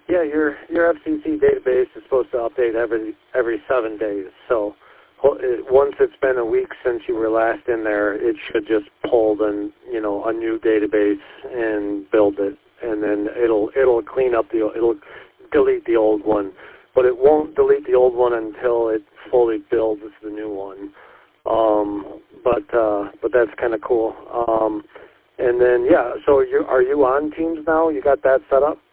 Yeah, your FCC database is supposed to update every 7 days. So once it's been a week since you were last in there, it should just pull a new database and build it, and then it'll clean up it'll delete the old one, but it won't delete the old one until it fully builds the new one. But that's kind of cool. And then so are you on Teams now? You got that set up?